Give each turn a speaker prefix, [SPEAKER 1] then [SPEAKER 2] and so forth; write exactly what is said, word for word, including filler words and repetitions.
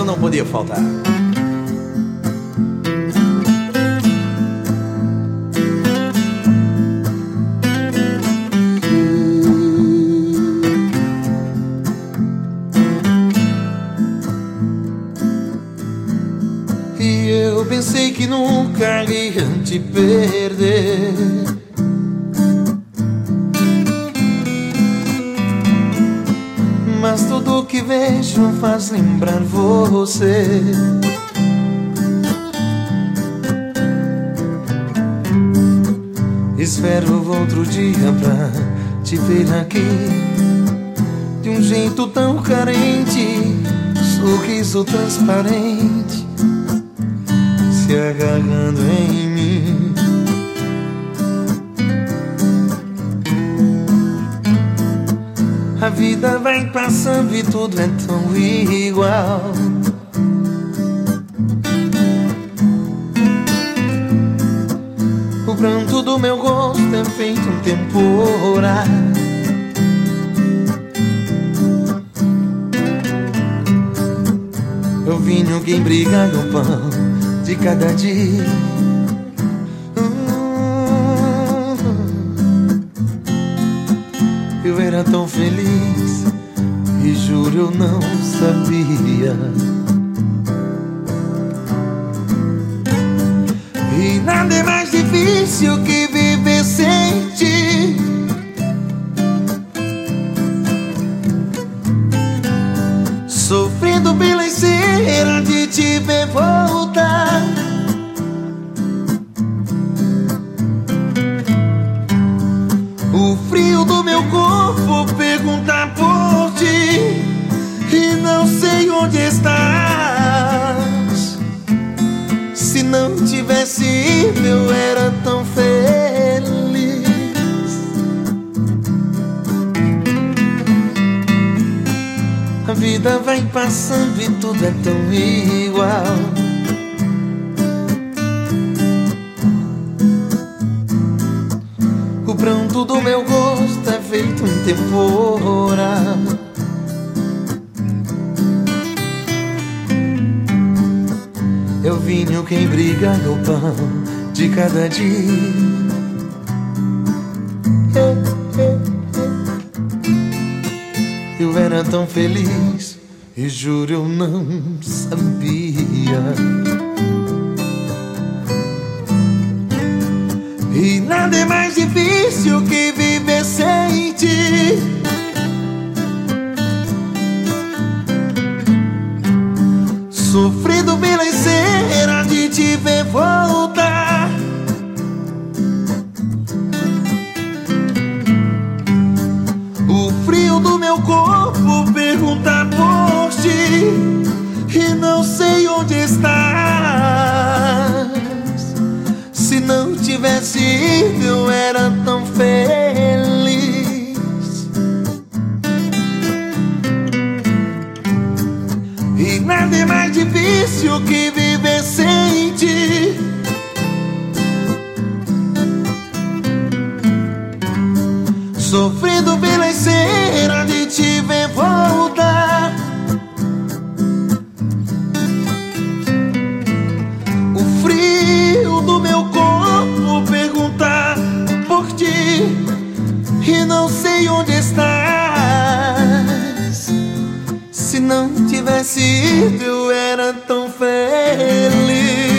[SPEAKER 1] não podia faltar.
[SPEAKER 2] E eu pensei que nunca ia te perder, mas tudo que vejo faz lembrar você. Espero outro dia pra te ver aqui, de um jeito tão carente, sorriso transparente, se agarrando em mim. A vida vai passando e tudo é tão igual. O pranto do meu rosto é feito um temporal. Eu vinho quem briga no pão de cada dia. Eu era tão feliz e juro eu não sabia. E nada é mais difícil que viver sem ti. Sofrendo pela esteira de te ver voltar. O frio do meu corpo pergunta por ti e não sei onde estás. Se não tivesse ido eu era tão feliz. A vida vai passando e tudo é tão igual. O pranto do meu rosto é feito um temporal. É o vinho quem briga no pão de cada dia. Eu era tão feliz e juro eu não sabia. E nada é mais difícil que viver sem ti. Sofrendo pela esteira de te ver voltar. O frio do meu corpo pergunta por ti e não sei onde estás. Se não tivesse ido eu era tão feliz. E nada é mais difícil que viver sem ti. Sofrendo pela esteira de te ver voltar. O frio do meu corpo perguntar por ti e não sei onde estás. Se não tivesse ido eu era tão feliz.